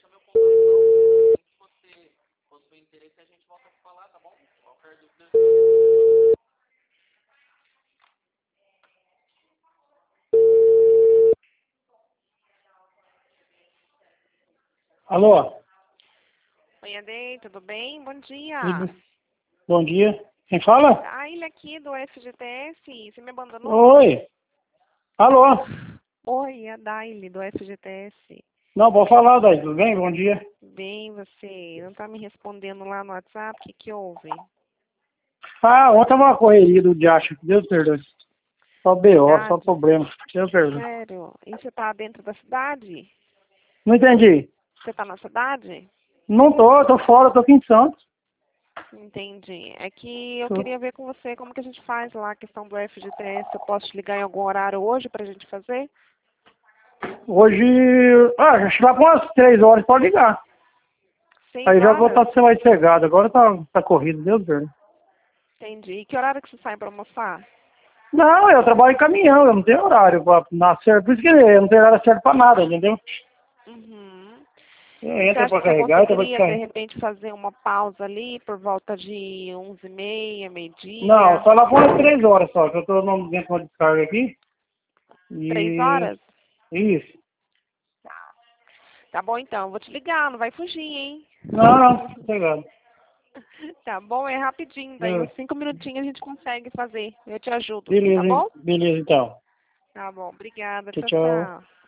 Alô? Oi, Adei, tudo bem? Bom dia. Bom dia. Quem fala? Ah, ele aqui do FGTS, você me abandonou? Oi. Alô? Oi, a Daile do FGTS. Não, pode falar, Daí. Tudo bem? Bom dia. Bem, você não tá me respondendo lá no WhatsApp, o que houve? Ah, ontem tava uma correria do diacho. Deus perdoe. Só BO, só Cidade? problema. Deus perdoe. Sério? E você tá dentro da cidade? Não entendi. Você tá na cidade? Não tô fora, tô aqui em Santos. Entendi. É que eu Tô. queria ver com você como que a gente faz lá a questão do FGTS. Eu posso te ligar em algum horário hoje pra gente fazer? Hoje. Acho que lá por umas 3 horas pode ligar. 6 Aí já vou horas? estar mais cegado. Agora tá corrido, Deus perdoe. Entendi. E que horário que você sai pra almoçar? Não, eu trabalho em caminhão, eu não tenho horário pra nascer. Por isso que eu não tenho hora certa pra nada, entendeu? Uhum. E você Entra acha pra que você carregar, entra pra conseguiria, de descarregar. repente, fazer uma pausa ali por volta de 11h30, Não, meio-dia? só lá por umas 3 horas só, que eu tô dentro de uma descarga aqui. 3 horas? E isso. Tá bom, então. Vou te ligar, não vai fugir, hein? Não, obrigado. Tá bom, é rapidinho. Daí uns 5 minutinhos a gente consegue fazer. Eu te ajudo, tá Beleza, bom? beleza então. Tá bom, obrigada. Tchau, Tchau, tchau. tchau.